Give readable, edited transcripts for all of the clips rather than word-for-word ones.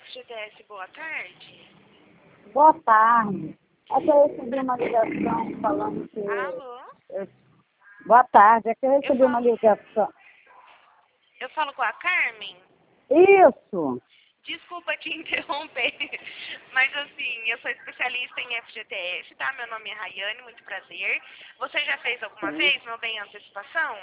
FGTS, boa tarde. Boa tarde. É que eu recebi uma ligação falando que... Alô? Boa tarde. É que eu recebi uma ligação. Eu falo com a Carmen? Isso. Desculpa te interromper, mas assim, eu sou especialista em FGTS, tá? Meu nome é Rayane, muito prazer. Você já fez alguma vez, meu bem, antecipação?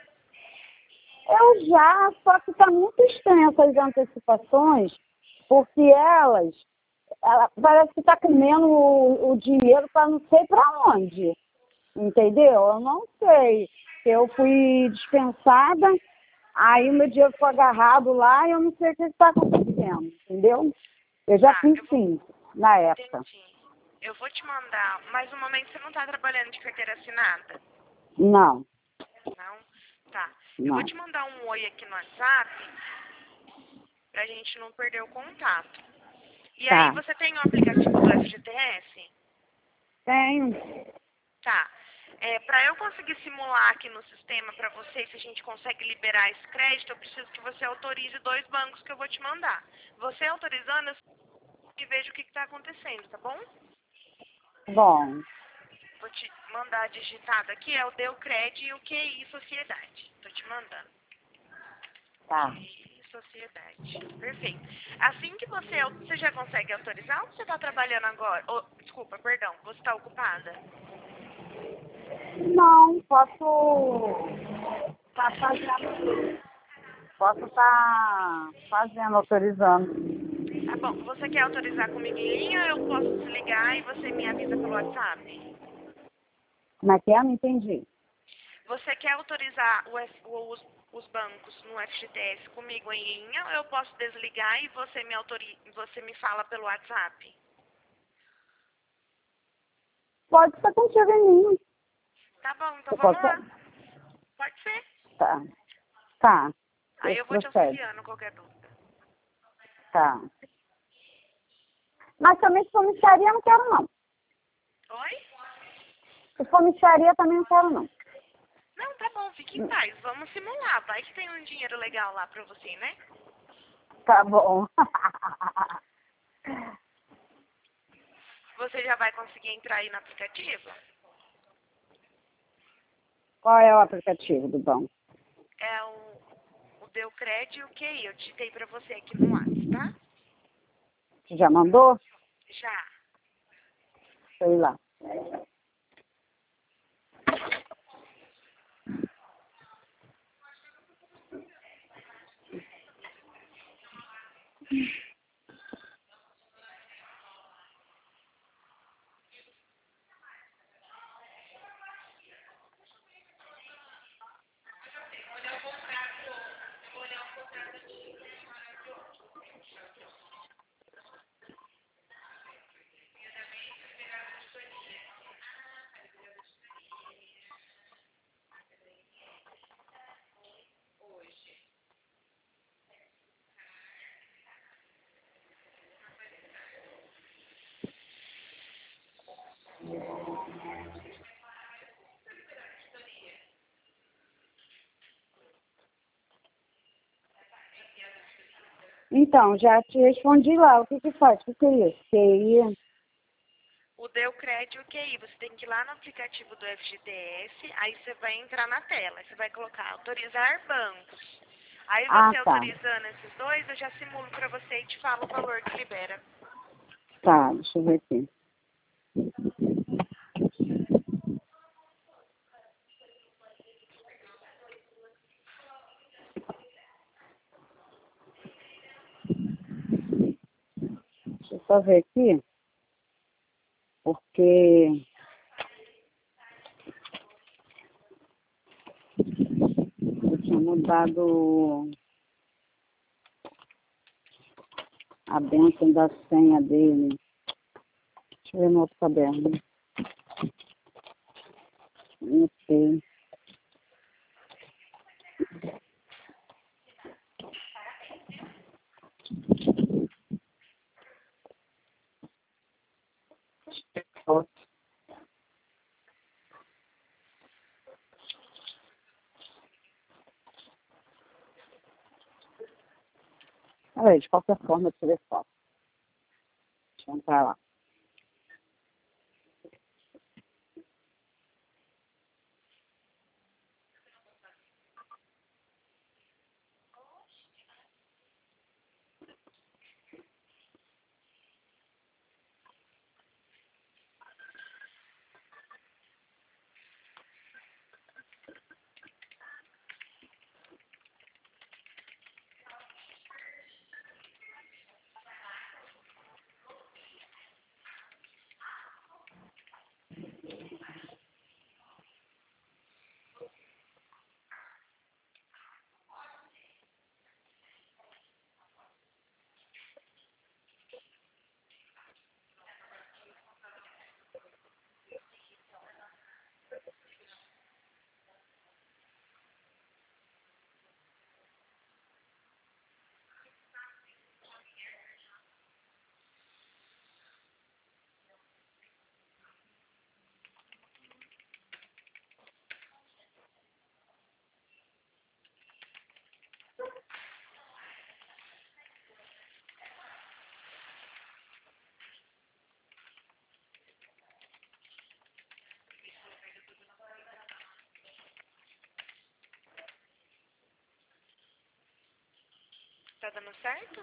Eu já, só que está muito estranho essas antecipações, porque ela parece que está comendo o dinheiro para não sei para onde. Entendeu? Eu não sei. Eu fui dispensada, aí o meu dinheiro foi agarrado lá e eu não sei o que está acontecendo, entendeu? Eu já fiz sim, na época. Entendi. Eu vou te mandar, mas no momento você não está trabalhando de carteira assinada? Não. Não? Tá. Não. Eu vou te mandar um oi aqui no WhatsApp, pra gente não perder o contato. E aí, você tem o aplicativo do FGTS? Tenho. Tá. Para eu conseguir simular aqui no sistema para você, se a gente consegue liberar esse crédito, eu preciso que você autorize 2 bancos que eu vou te mandar. Você autorizando, eu vejo o que está acontecendo, tá bom? Bom. Vou te mandar digitado aqui, é o Deucred e o QI Sociedade. Tô te mandando. Tá. QI Sociedade. Perfeito. Assim que você já consegue autorizar ou você está trabalhando agora? Desculpa, perdão, você está ocupada? Não, posso estar fazendo. Posso estar fazendo, autorizando. Tá bom. Você quer autorizar comigo em linha ou eu posso desligar e você me avisa pelo WhatsApp? Como é que é? Não entendi. Você quer autorizar os bancos no FGTS comigo em linha ou eu posso desligar e você me fala pelo WhatsApp? Pode ser contigo em mim. Tá bom, então vamos lá. Pode ser. Tá. Tá. Aí eu vou te auxiliando qualquer dúvida. Tá. Mas também se for micharia, não quero não. Oi? Se for micharia, também não quero não. Não, tá bom, fique em paz. Vamos simular. Vai que tem um dinheiro legal lá pra você, né? Tá bom. Você já vai conseguir entrar aí no aplicativo? Qual é o aplicativo do banco? É o Deucred e o QI. Eu digitei pra você aqui no WhatsApp, tá? Você já mandou? Já. Sei lá. Então, já te respondi lá. O que que faz? O que é isso? QI? O Deucred e o QI. Você tem que ir lá no aplicativo do FGTS, aí você vai entrar na tela. Você vai colocar autorizar bancos. Aí você autorizando esses dois, eu já simulo pra você e te falo o valor que libera. Tá, deixa eu ver aqui. Deixa eu só ver aqui. Porque eu tinha mudado a bênção da senha dele. Deixa eu ver no outro caderno. Não sei. Peraí, de qualquer forma, eu tirei foto. Deixa eu entrar lá. Tá dando certo?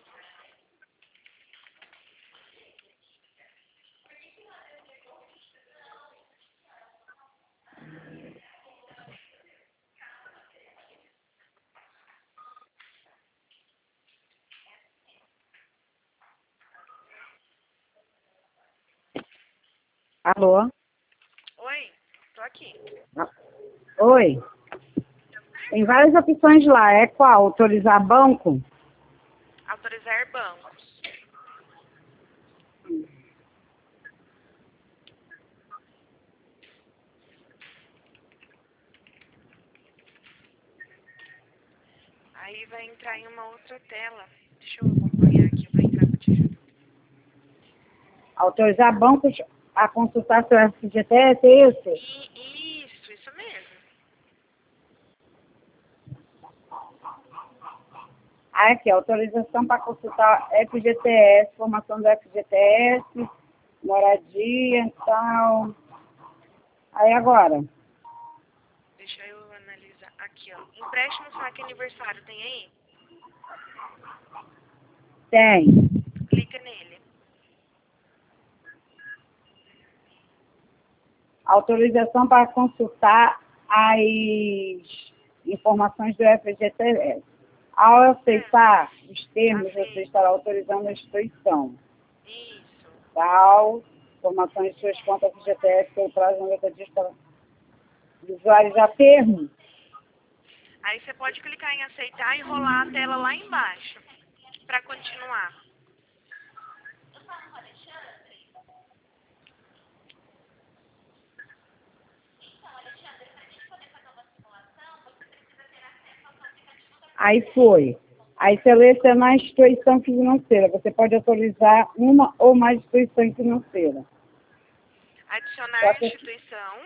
Alô? Oi, tô aqui. Oi? Tem várias opções lá. É qual? Autorizar banco? Autorizar bancos. Aí vai entrar em uma outra tela. Deixa eu acompanhar aqui, eu vou entrar pra te ajudar. Autorizar bancos a consultar seu FGTS, é isso? Isso mesmo. Ah, aqui, autorização para consultar FGTS, formação do FGTS, moradia e tal. Aí agora? Deixa eu analisar. Aqui, ó. Empréstimo saque aniversário, tem aí? Tem. Clica nele. Autorização para consultar as informações do FGTS. Ao aceitar os termos, você estará autorizando a instituição. Isso. Tal, informações de suas contas FGTS pelo prazo de 90 dias para visualizar termos. Aí você pode clicar em aceitar e rolar a tela lá embaixo para continuar. Aí foi. Aí selecionar a instituição financeira. Você pode autorizar uma ou mais instituições financeiras. Adicionar instituição.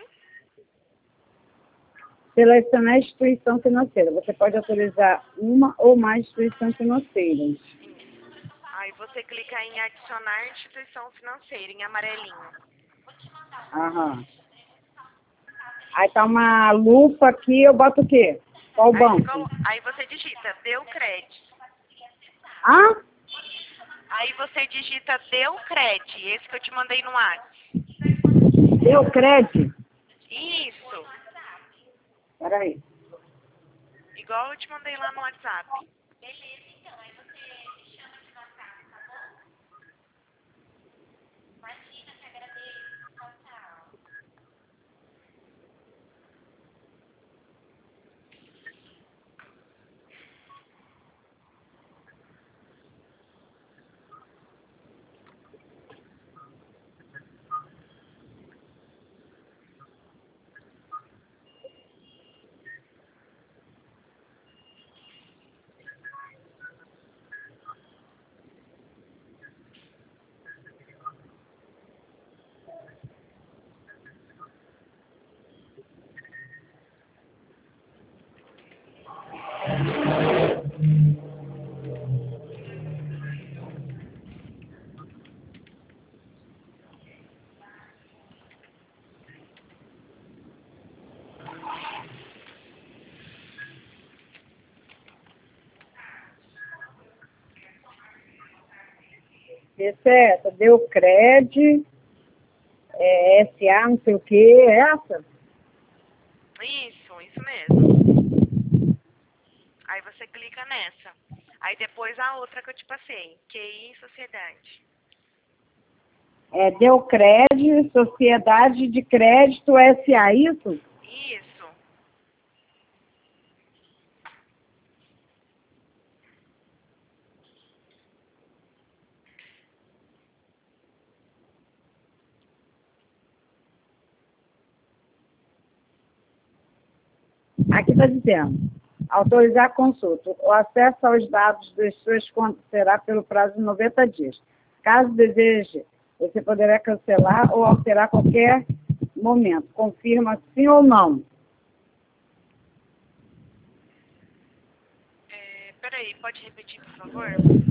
Selecionar a instituição financeira. Você pode autorizar uma ou mais instituições financeiras. Aí você clica em adicionar instituição financeira, em amarelinho. Aham. Aí tá uma lupa aqui, eu boto o quê? Qual banco? Aí você digita Deucred. Ah? Aí você digita Deucred, esse que eu te mandei no WhatsApp. Deucred? Isso. Peraí. Igual eu te mandei lá no WhatsApp. Essa é essa, Deucred, SA, não sei o que, é essa? Isso mesmo. Aí você clica nessa. Aí depois a outra que eu te passei, QI Sociedade. Deucred, Sociedade de Crédito SA, isso? Isso. Aqui está dizendo, autorizar a consulta. O acesso aos dados das suas contas será pelo prazo de 90 dias. Caso deseje, você poderá cancelar ou alterar a qualquer momento. Confirma sim ou não. Peraí, pode repetir, por favor?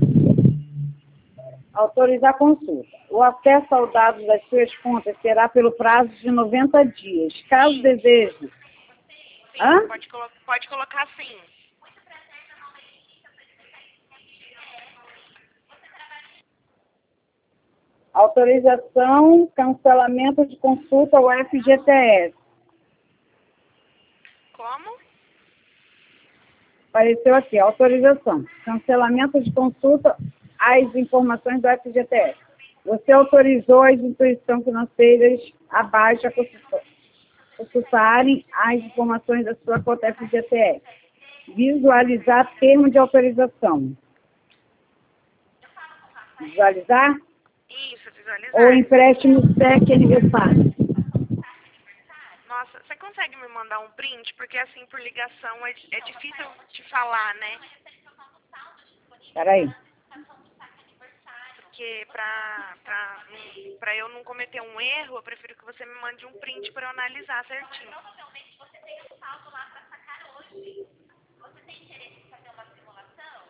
Autorizar a consulta. O acesso aos dados das suas contas será pelo prazo de 90 dias. Caso deseje... Sim, pode colocar sim. Autorização, cancelamento de consulta ao FGTS. Como? Apareceu aqui, autorização, cancelamento de consulta às informações do FGTS. Você autorizou as instituições financeiras abaixo a consultarem as informações da sua conta FGTS. Visualizar termo de autorização. Visualizar? Isso, visualizar. Ou empréstimo SEC aniversário. Nossa, você consegue me mandar um print? Porque assim, por ligação, é difícil te falar, né? Peraí. Porque pra eu não cometer um erro, eu prefiro que você me mande um print para eu analisar certinho. Provavelmente você tem um saldo lá para sacar hoje. Você tem interesse em fazer uma simulação?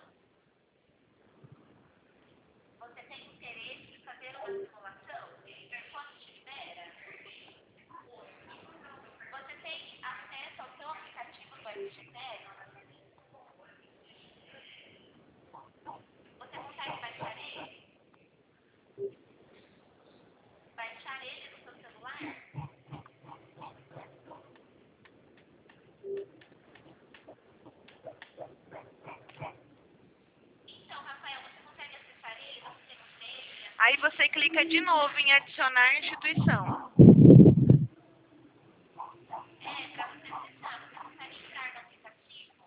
Você tem interesse em fazer uma simulação? Quando te libera? Você tem acesso ao seu aplicativo do FGTS? Você consegue baixar ele? Baixar ele no seu celular? Então, Rafael, você consegue acessar ele? Você tem um e-mail? Aí você clica de novo em adicionar instituição. Para você acessar, você consegue entrar no aplicativo?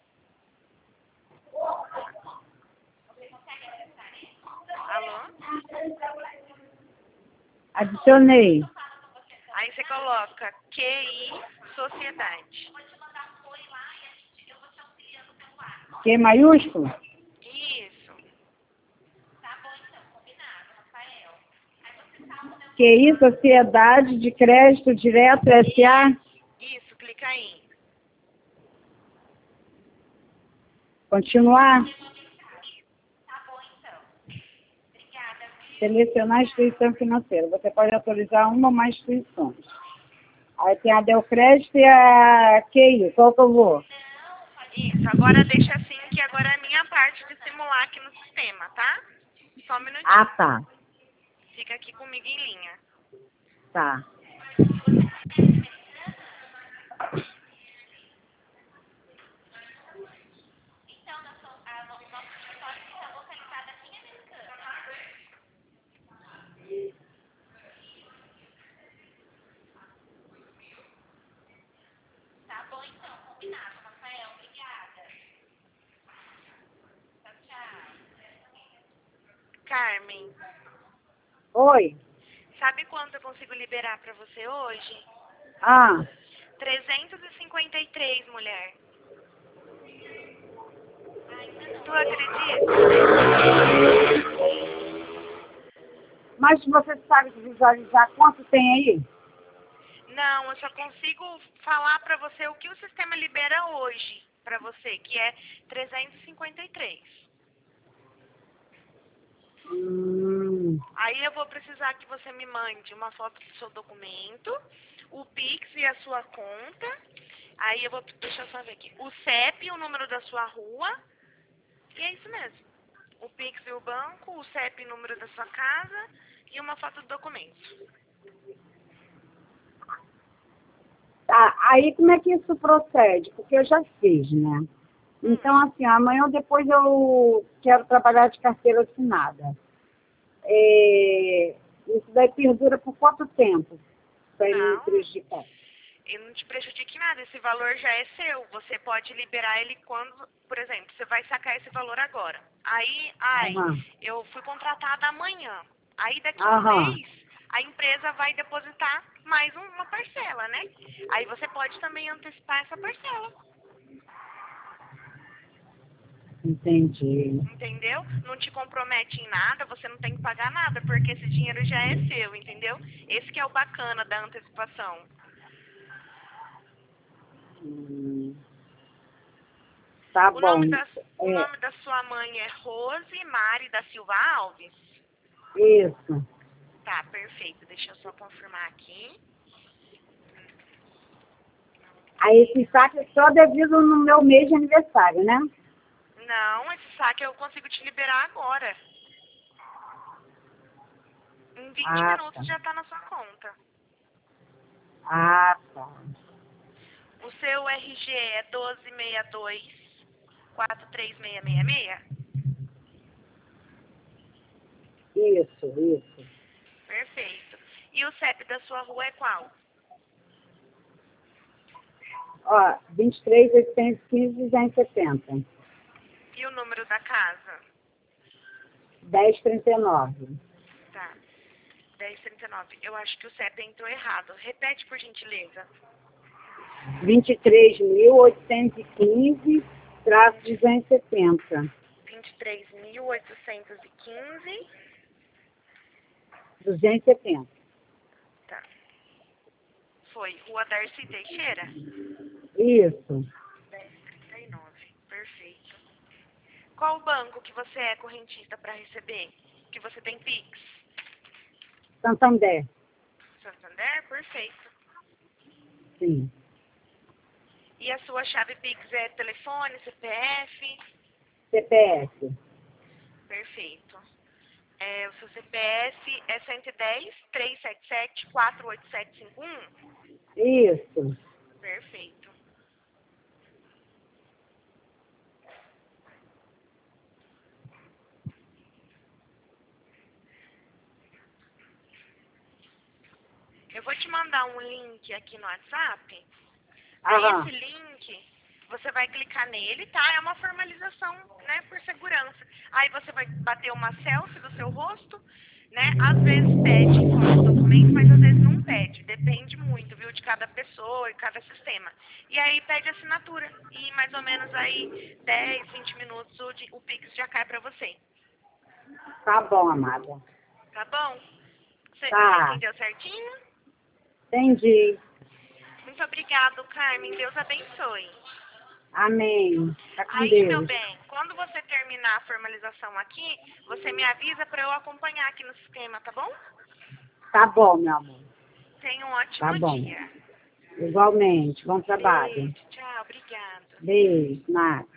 Você consegue acessar ele? Alô? Adicionei. Aí você coloca QI Sociedade. Vou te mandar um oi lá e eu vou te auxiliando pelo ar. Q maiúsculo? Isso. Tá bom então, combinado, Rafael. Aí você salva o meu... QI Sociedade de Crédito Direto SA? Isso, clica aí. Continuar? Tá bom então. Obrigada. Selecionar a instituição financeira. Você pode autorizar uma ou mais instituições. Aí tem a Deucrédito e a QI. Qual que eu vou? Isso, agora deixa assim que agora é a minha parte de simular aqui no sistema, tá? Só um minutinho. Ah, tá. Fica aqui comigo em linha. Tá. Então, nosso escritório fica localizado aqui em Americana. Tá bom então, combinado, Rafael. Obrigada. Tchau, tchau. Carmen, Oi. sabe quanto eu consigo liberar pra você hoje? Ah, 353, mulher. Tu acredita? mas você sabe visualizar quanto tem aí? Não, eu só consigo falar pra você o que o sistema libera hoje pra você, que é 353. Aí eu vou precisar que você me mande uma foto do seu documento, o Pix e a sua conta. Aí eu vou, deixa eu só ver aqui, o CEP, o número da sua rua, e é isso mesmo. o Pix e o banco, o CEP e número da sua casa e uma foto do documento. Tá, aí como é que isso procede? Porque eu já fiz, né? Então, assim, amanhã ou depois eu quero trabalhar de carteira assinada. Isso daí perdura por quanto tempo? Para ele me Não, prejudicar? ele não te prejudique em nada, esse valor já é seu. Você pode liberar ele quando, por exemplo, você vai sacar esse valor agora. Aí, Aham. eu fui contratada amanhã. Aí daqui um Aham. mês, a empresa vai depositar mais uma parcela, né? Aí você pode também antecipar essa parcela. Entendi. Entendeu? Não te compromete em nada, você não tem que pagar nada, porque esse dinheiro já é seu, entendeu? Esse que é o bacana da antecipação. Tá O bom. nome da sua mãe é Rose Mari da Silva Alves? Isso. Tá, perfeito. Deixa eu só confirmar aqui. Aí esse saque é só devido no meu mês de aniversário, né? Não, esse saque eu consigo te liberar agora. Em 20 Tá. minutos já tá na sua conta. Tá. O seu RG é 1262-43666? Isso. Perfeito. E o CEP da sua rua é qual? Ó, 23.815.270. E o número da casa? 1039. Tá. 1039. Eu acho que o CEP entrou errado. Repete, por gentileza. 23.815-270. 23.815. 270. Tá. Foi. Rua Darcy Teixeira? Isso. 1039. Perfeito. Qual banco que você é correntista para receber? Que você tem Pix? Santander. Santander? Perfeito. Sim. E a sua chave Pix é telefone, CPF? CPF. Perfeito. O seu CPF é 110-377-48751? Isso. Perfeito. Eu vou te mandar um link aqui no WhatsApp. Aí esse link, você vai clicar nele, tá? É uma formalização, né, por segurança. Aí você vai bater uma selfie do seu rosto, né? Às vezes pede foto do documento, mas às vezes não pede. Depende muito, viu, de cada pessoa e cada sistema. E aí pede assinatura. E mais ou menos aí 10, 20 minutos o Pix já cai pra você. Tá bom, amada. Tá bom? Você Tá. entendeu certinho? Entendi. Muito obrigado, Carmen. Deus abençoe. Amém. Tá com Aí, meu Deus. bem, quando você terminar a formalização aqui, você me avisa para eu acompanhar aqui no sistema, tá bom? Tá bom, meu amor. Tenha um Tá ótimo bom. dia. Igualmente. Bom trabalho. Beijo, tchau, obrigada. Beijo, Nath.